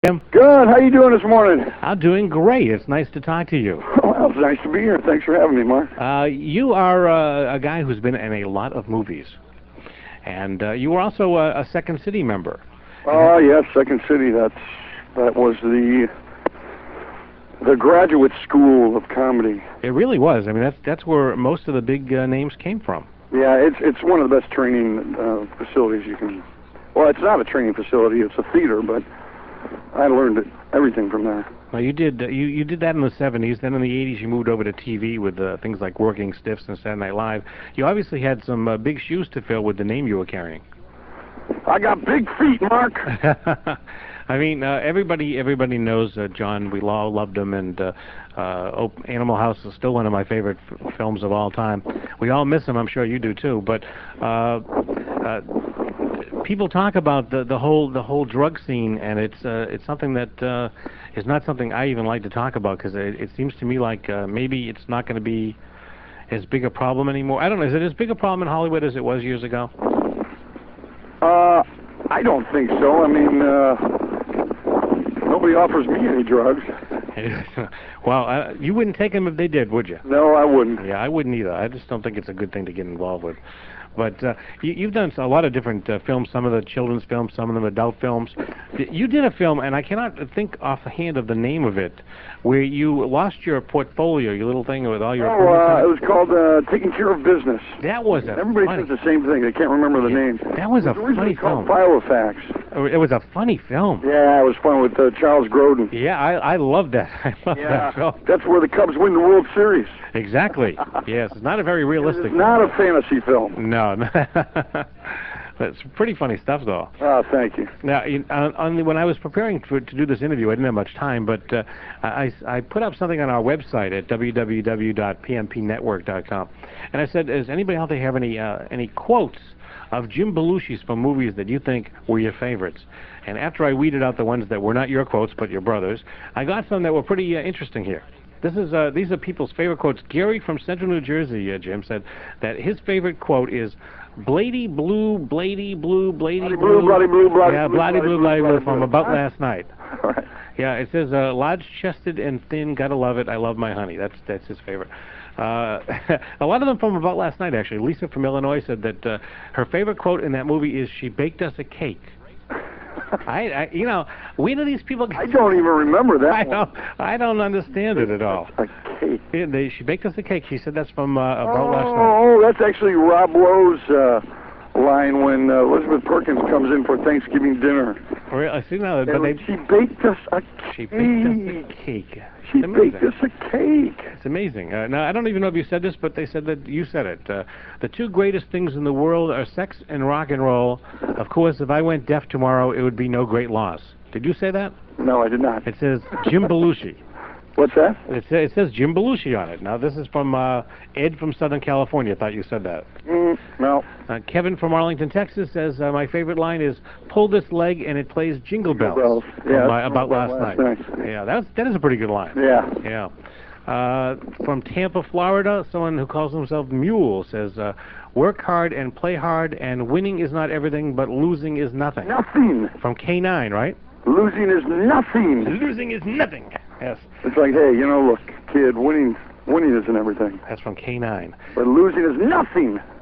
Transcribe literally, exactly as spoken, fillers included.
Jim, Good. How you doing this morning? I'm doing great. It's nice to talk to you. Well, it's nice to be here. Thanks for having me, Mark. Uh, you are uh, a guy who's been in a lot of movies, and uh, you were also a, a Second City member. Oh, yes, Second City. That's that was the the graduate school of comedy. It really was. I mean, that's that's where most of the big uh, names came from. Yeah, it's it's one of the best training uh, facilities you can. Well, it's not a training facility; it's a theater, but I learned it, everything from there. Well, you did uh, you you did that in the seventies. Then in the eighties, you moved over to T V with uh, things like Working Stiffs and Saturday Night Live. You obviously had some uh, big shoes to fill with the name you were carrying. I got big feet, Mark. I mean, uh, everybody everybody knows uh, John. We all loved him, and uh, uh, oh, Animal House is still one of my favorite f films of all time. We all miss him. I'm sure you do too. But uh, uh, people talk about the the whole the whole drug scene, and it's uh, it's something that uh, is not something I even like to talk about, because it, it seems to me like uh, maybe it's not going to be as big a problem anymore. I don't know. Is it as big a problem in Hollywood as it was years ago? Uh, I don't think so. I mean, uh, nobody offers me any drugs. Well, uh, you wouldn't take them if they did, would you? No, I wouldn't. Yeah, I wouldn't either. I just don't think it's a good thing to get involved with. But uh, you, you've done a lot of different uh, films, some of the children's films, some of them adult films. You did a film, and I cannot think offhand of the name of it, where you lost your portfolio, your little thing with all your... Oh, uh, it was called uh, Taking Care of Business. That was a Everybody funny... says the same thing. They can't remember the yeah, name. That was a it was funny called film. Filofax. It was a funny film. Yeah, it was fun with uh, Charles Grodin. Yeah, I, I loved that. I loved Yeah, that film. that's where the Cubs win the World Series. Exactly. Yes, it's not a very realistic It's not a fantasy film. No, no. That's pretty funny stuff, though. Oh, thank you. Now, in, on, on the, when I was preparing for, to do this interview, I didn't have much time, but uh, I, I put up something on our website at w w w dot p m p network dot com, and I said, does anybody out there have any uh, any quotes of Jim Belushi's from movies that you think were your favorites? And after I weeded out the ones that were not your quotes but your brother's, I got some that were pretty uh, interesting here. This is uh, these are people's favorite quotes. Gary from Central New Jersey, uh, Jim, said that his favorite quote is "Blady blue, blady blue, blady Bloody blue, blue, bloody blue, bloody yeah, blue, bloody blue, bloody blue, from blue. About Huh? Last Night." All right. Yeah, it says uh, large-chested and thin, gotta love it. I love my honey. That's that's his favorite. Uh, a lot of them from About Last Night, actually. Lisa from Illinois said that uh, her favorite quote in that movie is, "She baked us a cake." I, I, you know, where do these people get... I don't even remember that I one. don't, I don't understand it at all. A cake. Yeah, they, she baked us a cake. She said that's from uh, About oh, Last Night. Oh, that's actually Rob Lowe's uh, line when uh, Elizabeth Perkins comes in for Thanksgiving dinner. Really? I see now, but And they... she baked us a She cake. baked us a cake. She It's amazing. baked us a cake. It's amazing. Uh, now, I don't even know if you said this, but they said that you said it. Uh, the two greatest things in the world are sex and rock and roll. Of course, if I went deaf tomorrow, it would be no great loss. Did you say that? No, I did not. It says Jim Belushi. What's that? It, sa it says Jim Belushi on it. Now, this is from uh, Ed from Southern California. I thought you said that. Mm, no. Uh, Kevin from Arlington, Texas says, uh, my favorite line is, "Pull this leg and it plays Jingle Bells." Bells. From, Yeah, uh, About Last, last Night. night. Yeah, that's, that is a pretty good line. Yeah. Yeah. Uh, from Tampa, Florida, someone who calls himself Mule says, uh, "Work hard and play hard, and winning is not everything, but losing is nothing." Nothing. From K nine, right? Losing is nothing. Losing is nothing. Yes. It's like, hey, you know, look, kid, winning, winning isn't everything, That's from K nine. but losing is nothing.